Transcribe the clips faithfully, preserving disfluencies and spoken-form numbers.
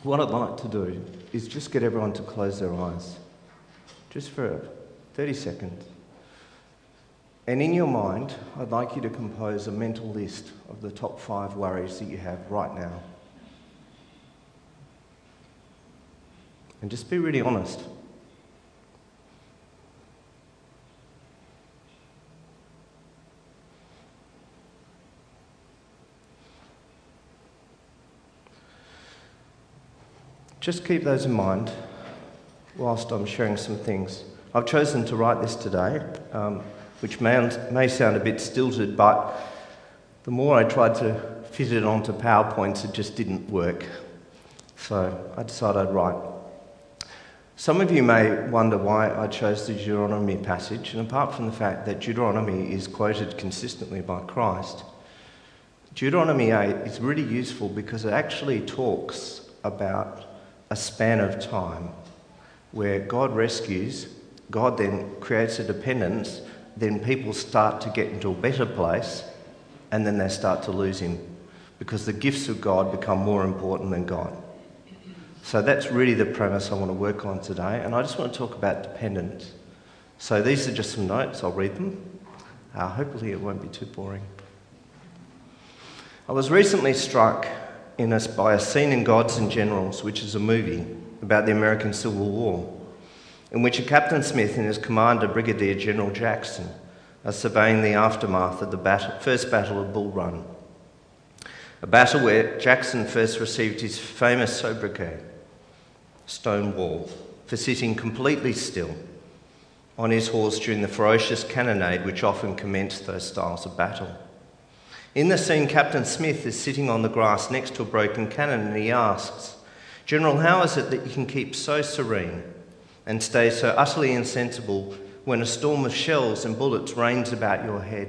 what I'd like to do is just get everyone to close their eyes, just for thirty seconds. And in your mind, I'd like you to compose a mental list of the top five worries that you have right now. And just be really honest. Just keep those in mind whilst I'm sharing some things. I've chosen to write this today, um, which may, may sound a bit stilted, but the more I tried to fit it onto PowerPoints, it just didn't work. So I decided I'd write. Some of you may wonder why I chose the Deuteronomy passage, and apart from the fact that Deuteronomy is quoted consistently by Christ, Deuteronomy eight is really useful because it actually talks about a span of time where God rescues, God then creates a dependence, then people start to get into a better place, and then they start to lose him because the gifts of God become more important than God. So that's really the premise I want to work on today, and I just want to talk about dependence. So these are just some notes, I'll read them. Uh, hopefully it won't be too boring. I was recently struck in us by a scene in Gods and Generals, which is a movie about the American Civil War, in which a Captain Smith and his commander, Brigadier General Jackson, are surveying the aftermath of the battle, first Battle of Bull Run, a battle where Jackson first received his famous sobriquet, Stonewall, for sitting completely still on his horse during the ferocious cannonade which often commenced those styles of battle. In the scene, Captain Smith is sitting on the grass next to a broken cannon and he asks, "General, how is it that you can keep so serene and stay so utterly insensible when a storm of shells and bullets rains about your head?"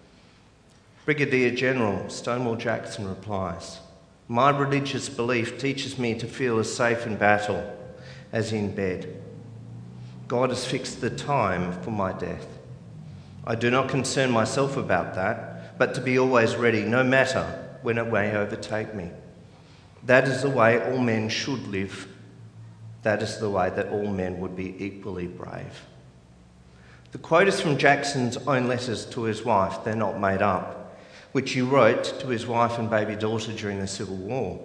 Brigadier General Stonewall Jackson replies, "My religious belief teaches me to feel as safe in battle as in bed. God has fixed the time for my death. I do not concern myself about that, but to be always ready, no matter when it may overtake me. That is the way all men should live. That is the way that all men would be equally brave." The quote is from Jackson's own letters to his wife, they're not made up, which he wrote to his wife and baby daughter during the Civil War.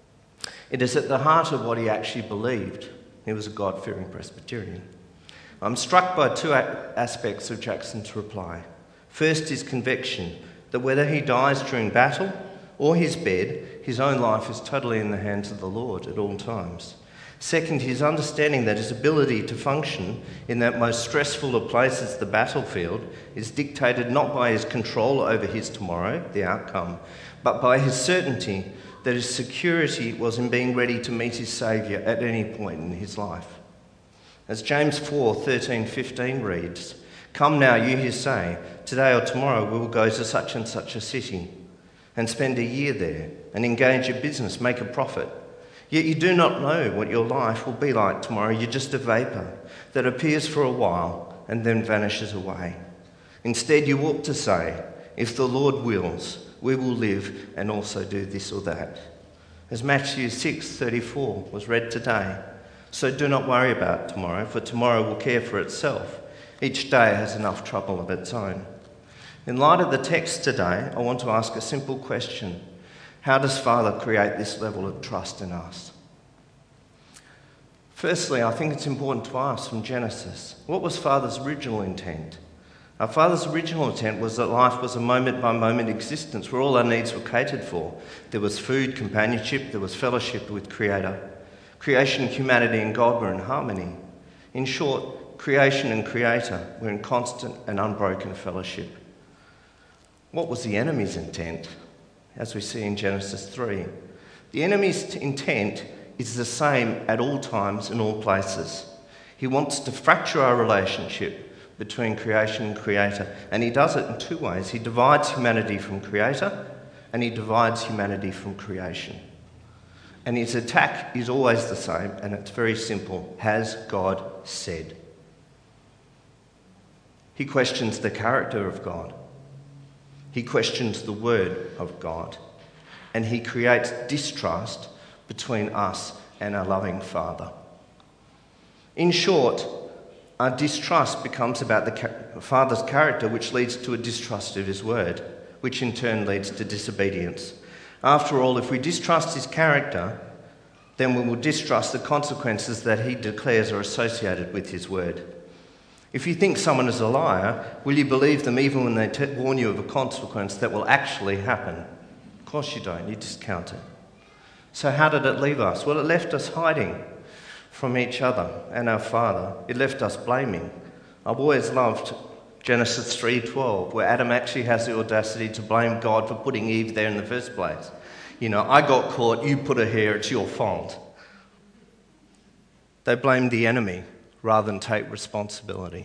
It is at the heart of what he actually believed. He was a God-fearing Presbyterian. I'm struck by two aspects of Jackson's reply. First, his conviction that whether he dies during battle or his bed, his own life is totally in the hands of the Lord at all times. Second, his understanding that his ability to function in that most stressful of places, the battlefield, is dictated not by his control over his tomorrow, the outcome, but by his certainty that his security was in being ready to meet his Saviour at any point in his life. As James four, thirteen, fifteen reads, "Come now, you who say, today or tomorrow we will go to such and such a city and spend a year there and engage in business, make a profit. Yet you do not know what your life will be like tomorrow. You're just a vapour that appears for a while and then vanishes away. Instead, you ought to say, if the Lord wills, we will live and also do this or that." As Matthew six, thirty-four was read today, "So do not worry about tomorrow, for tomorrow will care for itself. Each day has enough trouble of its own." In light of the text today, I want to ask a simple question. How does Father create this level of trust in us? Firstly, I think it's important to ask from Genesis, what was Father's original intent? Our Father's original intent was that life was a moment-by-moment existence where all our needs were catered for. There was food, companionship, there was fellowship with Creator. Creation, humanity and God were in harmony. In short, creation and Creator were in constant and unbroken fellowship. What was the enemy's intent? As we see in Genesis three. The enemy's intent is the same at all times and all places. He wants to fracture our relationship between creation and Creator, and he does it in two ways. He divides humanity from Creator, and he divides humanity from creation. And his attack is always the same, and it's very simple. Has God said? He questions the character of God. He questions the word of God, and he creates distrust between us and a loving Father. In short, our distrust becomes about the Father's character, which leads to a distrust of his word, which in turn leads to disobedience. After all, if we distrust his character, then we will distrust the consequences that he declares are associated with his word. If you think someone is a liar, will you believe them even when they t- warn you of a consequence that will actually happen? Of course you don't, you discount it. So how did it leave us? Well, it left us hiding from each other and our Father. It left us blaming. I've always loved Genesis three twelve, where Adam actually has the audacity to blame God for putting Eve there in the first place. You know, I got caught, you put her here, it's your fault. They blamed the enemy rather than take responsibility.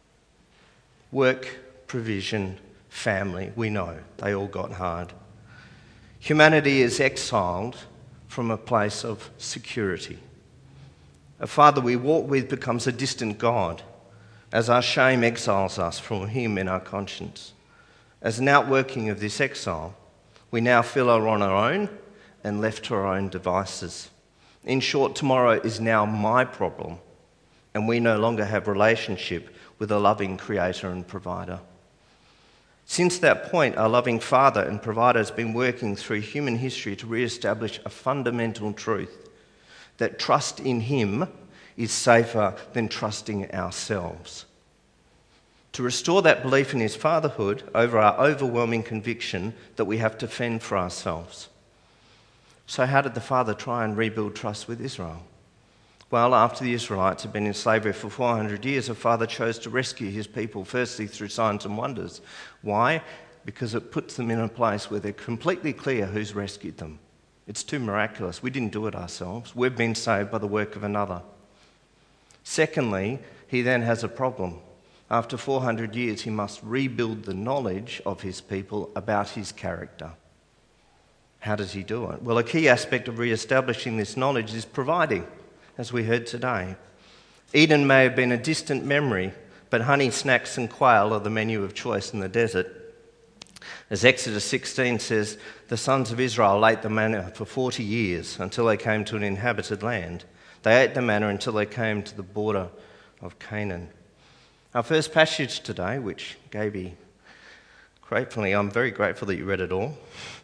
Work, provision, family, we know, they all got hard. Humanity is exiled from a place of security. A father we walk with becomes a distant God, as our shame exiles us from him in our conscience. As an outworking of this exile, we now feel are on our own and left to our own devices. In short, tomorrow is now my problem, and we no longer have relationship with a loving creator and provider. Since that point, our loving Father and provider has been working through human history to re-establish a fundamental truth, that trust in him is safer than trusting ourselves. To restore that belief in his fatherhood over our overwhelming conviction that we have to fend for ourselves. So how did the Father try and rebuild trust with Israel? Well, after the Israelites had been in slavery for four hundred years, the Father chose to rescue his people, firstly through signs and wonders. Why? Because it puts them in a place where they're completely clear who's rescued them. It's too miraculous. We didn't do it ourselves. We've been saved by the work of another. Secondly, he then has a problem. After four hundred years, he must rebuild the knowledge of his people about his character. How does he do it? Well, a key aspect of re-establishing this knowledge is providing, as we heard today. Eden may have been a distant memory, but honey, snacks and quail are the menu of choice in the desert. As Exodus sixteen says, the sons of Israel ate the manna for forty years until they came to an inhabited land. They ate the manna until they came to the border of Canaan. Our first passage today, which Gaby, gratefully, I'm very grateful that you read it all,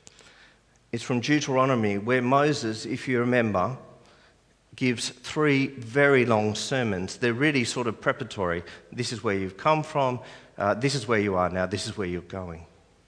is from Deuteronomy, where Moses, if you remember, gives three very long sermons. They're really sort of preparatory. This is where you've come from, uh, this is where you are now, this is where you're going.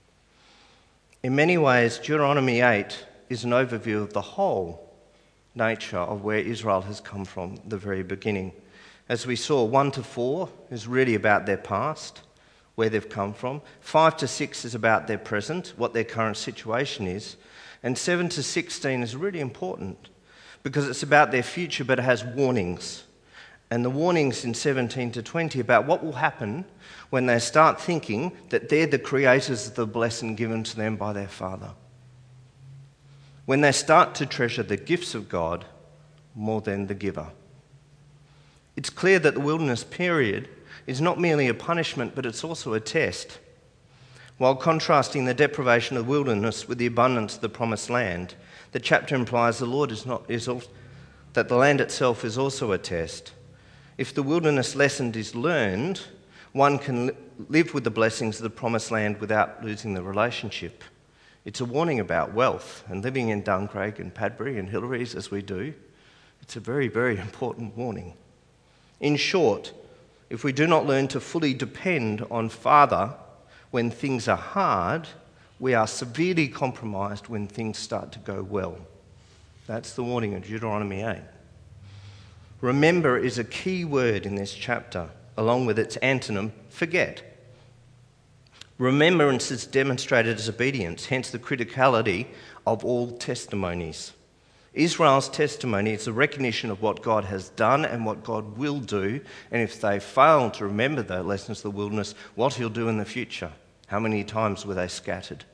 In many ways, Deuteronomy eight is an overview of the whole nature of where Israel has come from the very beginning. As we saw, one to four is really about their past, where they've come from. Five to six is about their present, what their current situation is. And seven to sixteen is really important because it's about their future, but it has warnings. And the warnings in seventeen to twenty about what will happen when they start thinking that they're the creators of the blessing given to them by their Father. When they start to treasure the gifts of God more than the giver. It's clear that the wilderness period is not merely a punishment, but it's also a test. While contrasting the deprivation of the wilderness with the abundance of the promised land, the chapter implies the Lord is not is also, that the land itself is also a test. If the wilderness lesson is learned, one can li- live with the blessings of the promised land without losing the relationship. It's a warning about wealth and living in Duncraig and Padbury and Hillary's as we do. It's a very, very important warning. In short, if we do not learn to fully depend on Father when things are hard, we are severely compromised when things start to go well. That's the warning of Deuteronomy eight. Remember is a key word in this chapter, along with its antonym, forget. Remembrance is demonstrated as obedience, hence the criticality of all testimonies. Israel's testimony is a recognition of what God has done and what God will do, and if they fail to remember the lessons of the wilderness, what he'll do in the future. How many times were they scattered?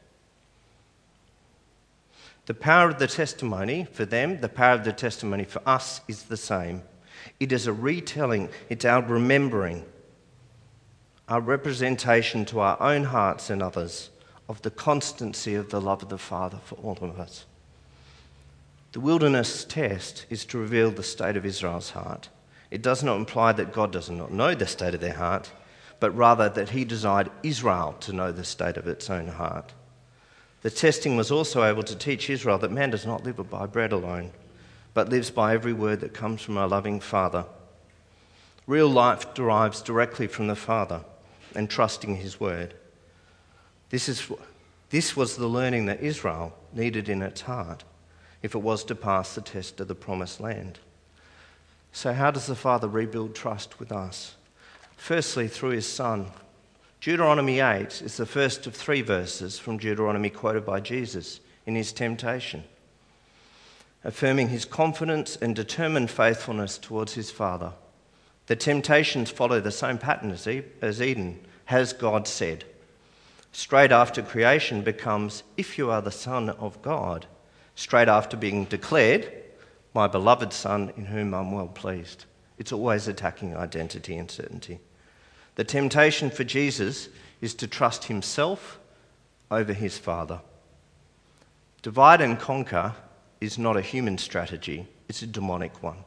The power of the testimony for them, the power of the testimony for us is the same. It is a retelling, it's our remembering, our representation to our own hearts and others of the constancy of the love of the Father for all of us. The wilderness test is to reveal the state of Israel's heart. It does not imply that God does not know the state of their heart, but rather that he desired Israel to know the state of its own heart. The testing was also able to teach Israel that man does not live by bread alone, but lives by every word that comes from a loving Father. Real life derives directly from the Father and trusting his word. This is, this was the learning that Israel needed in its heart if it was to pass the test of the promised land. So how does the Father rebuild trust with us? Firstly, through his Son. Deuteronomy eight is the first of three verses from Deuteronomy quoted by Jesus in his temptation, affirming his confidence and determined faithfulness towards his Father. The temptations follow the same pattern as Eden. Has God said? Straight after creation becomes, if you are the Son of God. Straight after being declared, my beloved Son in whom I'm well pleased. It's always attacking identity and certainty. The temptation for Jesus is to trust himself over his Father. Divide and conquer is not a human strategy, it's a demonic one.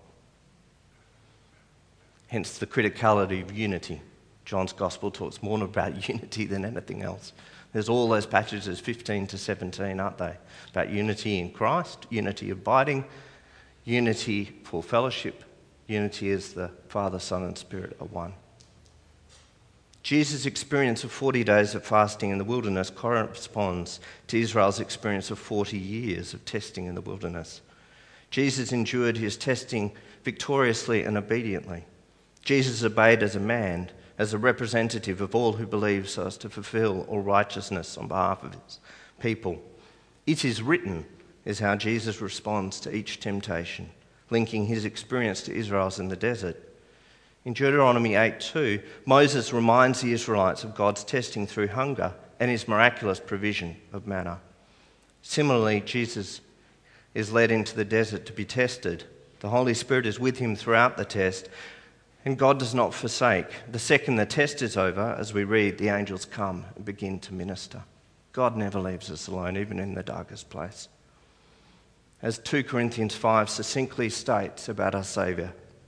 Hence the criticality of unity. John's Gospel talks more about unity than anything else. There's all those passages, fifteen to seventeen, aren't they? About unity in Christ, unity abiding, unity for fellowship, unity as the Father, Son and Spirit are one. Jesus' experience of forty days of fasting in the wilderness corresponds to Israel's experience of forty years of testing in the wilderness. Jesus endured his testing victoriously and obediently. Jesus obeyed as a man, as a representative of all who believe so as to fulfill all righteousness on behalf of his people. It is written is how Jesus responds to each temptation, linking his experience to Israel's in the desert. In Deuteronomy eight two, Moses reminds the Israelites of God's testing through hunger and his miraculous provision of manna. Similarly, Jesus is led into the desert to be tested. The Holy Spirit is with him throughout the test, and God does not forsake. The second the test is over, as we read, the angels come and begin to minister. God never leaves us alone, even in the darkest place. As two Corinthians five succinctly states about our Saviour,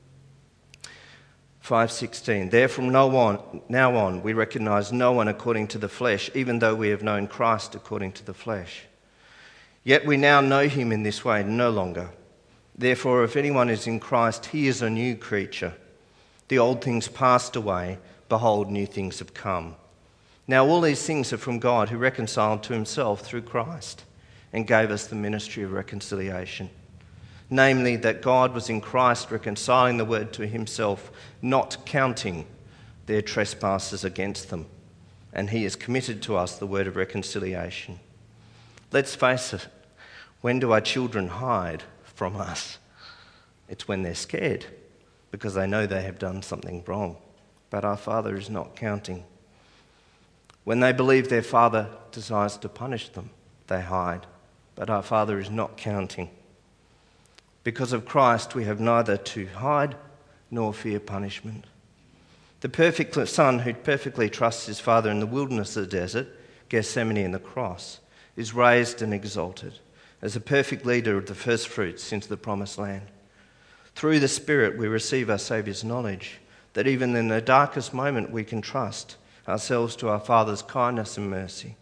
five sixteen, therefore no one, now on we recognise no one according to the flesh, even though we have known Christ according to the flesh. Yet we now know him in this way no longer. Therefore, if anyone is in Christ, he is a new creature. The old things passed away, behold, new things have come. Now all these things are from God, who reconciled to himself through Christ and gave us the ministry of reconciliation. Namely, that God was in Christ reconciling the world to himself, not counting their trespasses against them. And he has committed to us the word of reconciliation. Let's face it, when do our children hide from us? It's when they're scared, because they know they have done something wrong. But our Father is not counting. When they believe their Father desires to punish them, they hide. But our Father is not counting. Because of Christ, we have neither to hide nor fear punishment. The perfect Son who perfectly trusts his Father in the wilderness of the desert, Gethsemane and the cross, is raised and exalted as a perfect leader of the first fruits into the promised land. Through the Spirit, we receive our Saviour's knowledge that even in the darkest moment we can trust ourselves to our Father's kindness and mercy,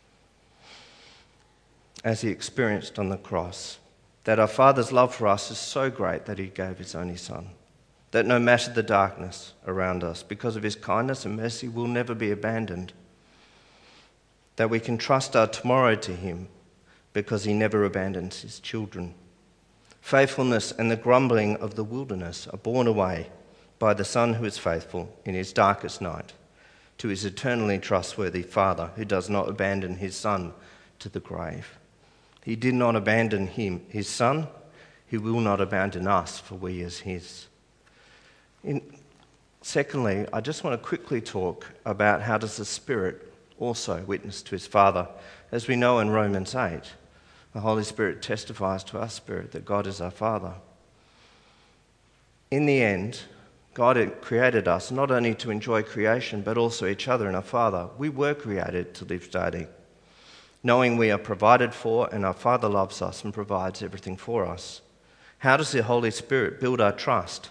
as he experienced on the cross. That our Father's love for us is so great that he gave his only Son. That no matter the darkness around us, because of his kindness and mercy, we'll never be abandoned. That we can trust our tomorrow to him because he never abandons his children. Faithfulness and the grumbling of the wilderness are borne away by the Son who is faithful in his darkest night to his eternally trustworthy Father who does not abandon his Son to the grave. He did not abandon him, his Son. He will not abandon us, for we are his. In, secondly, I just want to quickly talk about how does the Spirit also witness to his Father. As we know in Romans eight, the Holy Spirit testifies to our spirit that God is our Father. In the end, God had created us not only to enjoy creation, but also each other and our Father. We were created to live daily. knowing we are provided for and our Father loves us and provides everything for us. How does the Holy Spirit build our trust?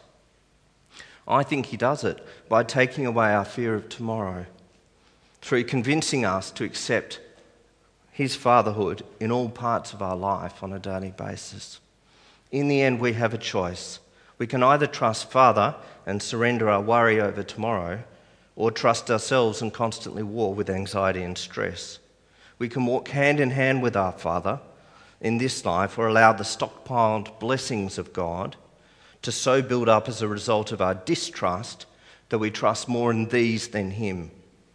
I think he does it by taking away our fear of tomorrow, through convincing us to accept his fatherhood in all parts of our life on a daily basis. In the end, we have a choice. We can either trust Father and surrender our worry over tomorrow, or trust ourselves and constantly war with anxiety and stress. We can walk hand in hand with our Father in this life, or allow the stockpiled blessings of God to so build up as a result of our distrust that we trust more in these than him.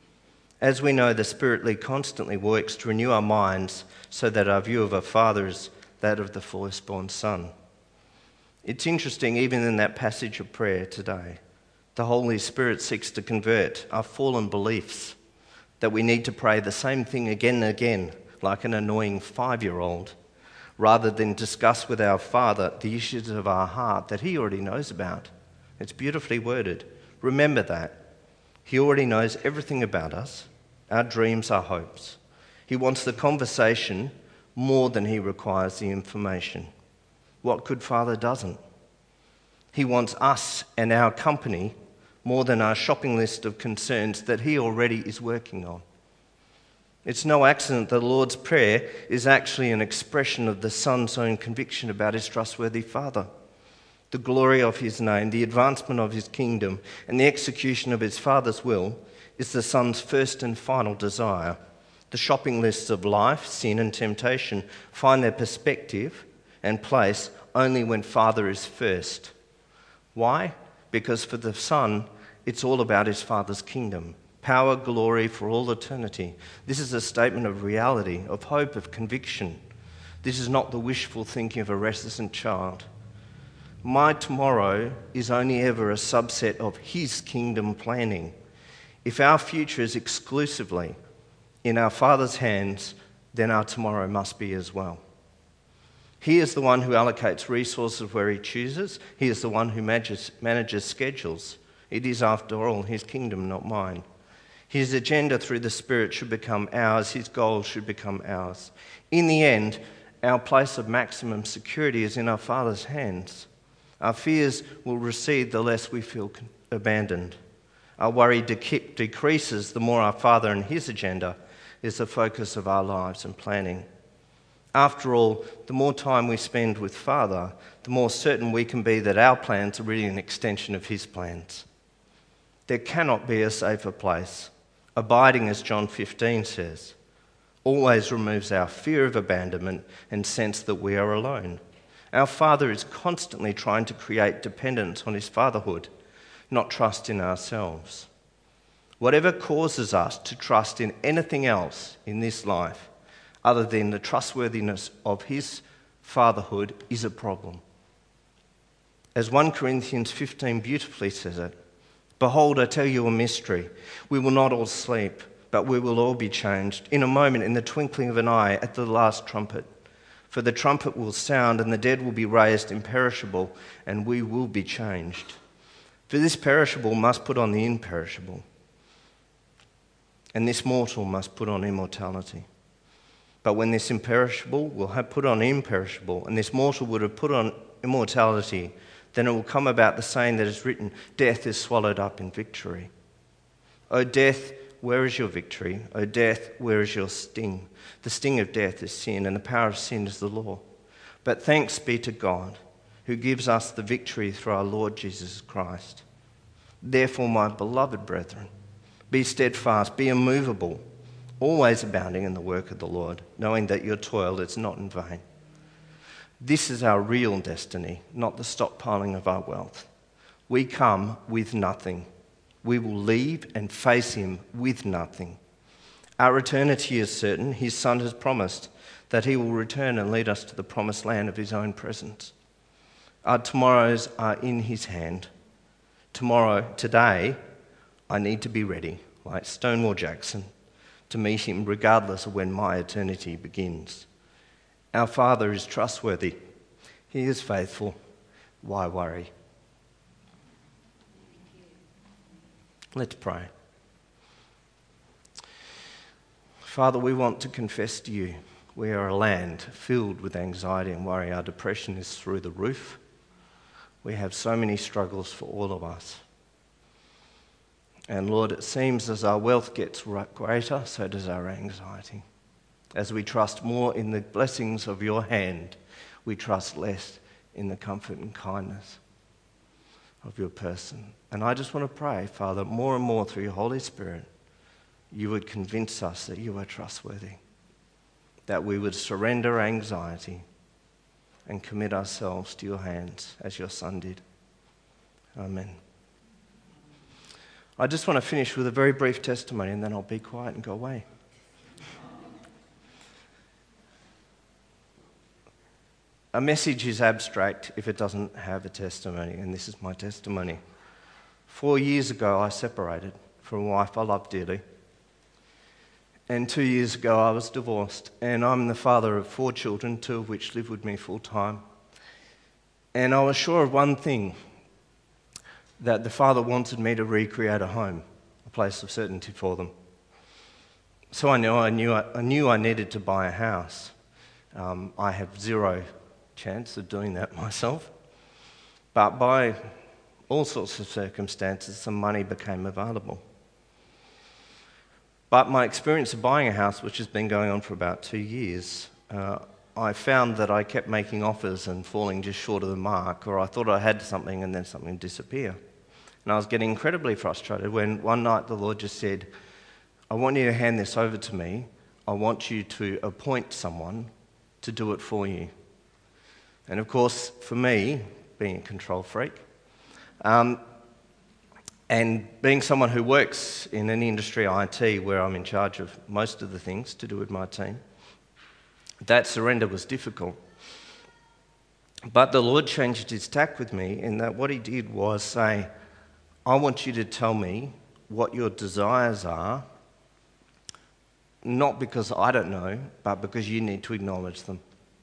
As we know, the Spirit constantly works to renew our minds so that our view of our Father is that of the firstborn Son. It's interesting, even in that passage of prayer today, the Holy Spirit seeks to convert our fallen beliefs that we need to pray the same thing again and again, like an annoying five-year-old, rather than discuss with our Father the issues of our heart that he already knows about. It's beautifully worded. Remember that. He already knows everything about us, our dreams, our hopes. He wants the conversation more than he requires the information. What good father doesn't? He wants us and our company more than our shopping list of concerns that he already is working on. It's no accident that the Lord's Prayer is actually an expression of the Son's own conviction about his trustworthy Father. The glory of his name, the advancement of his kingdom, and the execution of his Father's will is the Son's first and final desire. The shopping lists of life, sin and temptation find their perspective and place only when Father is first. Why? Because for the Son, it's all about his Father's kingdom. Power, glory for all eternity. This is a statement of reality, of hope, of conviction. This is not the wishful thinking of a reticent child. My tomorrow is only ever a subset of his kingdom planning. If our future is exclusively in our Father's hands, then our tomorrow must be as well. He is the one who allocates resources where he chooses. He is the one who manages, manages schedules. It is, after all, his kingdom, not mine. His agenda through the Spirit should become ours. His goals should become ours. In the end, our place of maximum security is in our Father's hands. Our fears will recede the less we feel abandoned. Our worry dec- decreases the more our Father and his agenda is the focus of our lives and planning. After all, the more time we spend with Father, the more certain we can be that our plans are really an extension of his plans. There cannot be a safer place. Abiding, as John fifteen says, always removes our fear of abandonment and sense that we are alone. Our Father is constantly trying to create dependence on his fatherhood, not trust in ourselves. Whatever causes us to trust in anything else in this life other than the trustworthiness of his fatherhood is a problem. As First Corinthians fifteen beautifully says it, "Behold, I tell you a mystery. We will not all sleep, but we will all be changed in a moment, in the twinkling of an eye, at the last trumpet. For the trumpet will sound, and the dead will be raised imperishable, and we will be changed. For this perishable must put on the imperishable, and this mortal must put on immortality. But when this imperishable will have put on imperishable, and this mortal would have put on immortality, then it will come about the saying that is written, death is swallowed up in victory. O death, where is your victory? O death, where is your sting? The sting of death is sin, and the power of sin is the law. But thanks be to God, who gives us the victory through our Lord Jesus Christ. Therefore, my beloved brethren, be steadfast, be immovable, always abounding in the work of the Lord, knowing that your toil is not in vain." This is our real destiny, not the stockpiling of our wealth. We come with nothing. We will leave and face him with nothing. Our eternity is certain. His Son has promised that he will return and lead us to the promised land of his own presence. Our tomorrows are in his hand. Tomorrow, today, I need to be ready, like Stonewall Jackson, to meet him regardless of when my eternity begins. Our Father is trustworthy. He is faithful. Why worry? Let's pray. Father, we want to confess to you we are a land filled with anxiety and worry. Our depression is through the roof. We have so many struggles for all of us. And Lord, it seems as our wealth gets greater, so does our anxiety. As we trust more in the blessings of your hand, we trust less in the comfort and kindness of your person. And I just want to pray, Father, more and more through your Holy Spirit, you would convince us that you are trustworthy, that we would surrender anxiety and commit ourselves to your hands as your Son did. Amen. I just want to finish with a very brief testimony and then I'll be quiet and go away. A message is abstract if it doesn't have a testimony, and this is my testimony. Four years ago, I separated from a wife I loved dearly. And two years ago, I was divorced, and I'm the father of four children, two of which live with me full time. And I was sure of one thing, that the Father wanted me to recreate a home, a place of certainty for them. So I knew I knew I, I knew I needed to buy a house. Um, I have zero chance of doing that myself, but by all sorts of circumstances, some money became available. But my experience of buying a house, which has been going on for about two years, uh, I found that I kept making offers and falling just short of the mark, or I thought I had something and then something would disappear. And I was getting incredibly frustrated when one night the Lord just said, I want you to hand this over to me. I want you to appoint someone to do it for you. And of course, for me, being a control freak, um, and being someone who works in an industry, I T, where I'm in charge of most of the things to do with my team, that surrender was difficult. But the Lord changed his tack with me in that what he did was say, I want you to tell me what your desires are, not because I don't know, but because you need to acknowledge them.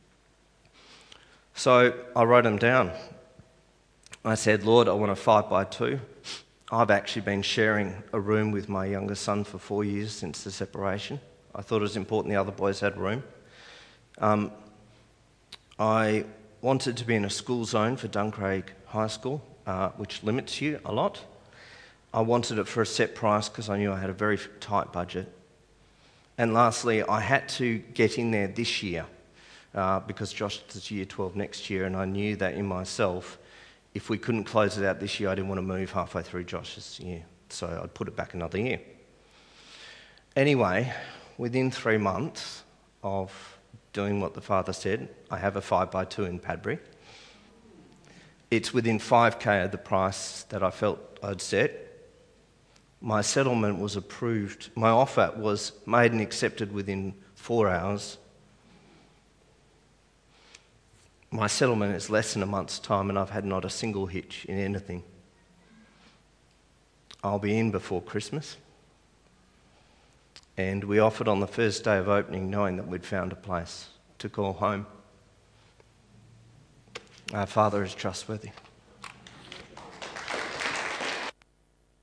So I wrote them down. I said, Lord, I want a five by two. I've actually been sharing a room with my younger son for four years since the separation. I thought it was important the other boys had room. Um, I wanted to be in a school zone for Duncraig High School, uh, which limits you a lot. I wanted it for a set price because I knew I had a very tight budget. And lastly, I had to get in there this year uh, because Josh is year twelve next year, and I knew that in myself, if we couldn't close it out this year, I didn't want to move halfway through Josh's year, so I'd put it back another year. Anyway, within three months of doing what the Father said, I have a five by two in Padbury. It's within five K of the price that I felt I'd set. My settlement was approved. My offer was made and accepted within four hours. My settlement is less than a month's time, and I've had not a single hitch in anything. I'll be in before Christmas. And we offered on the first day of opening, knowing that we'd found a place to call home. Our Father is trustworthy.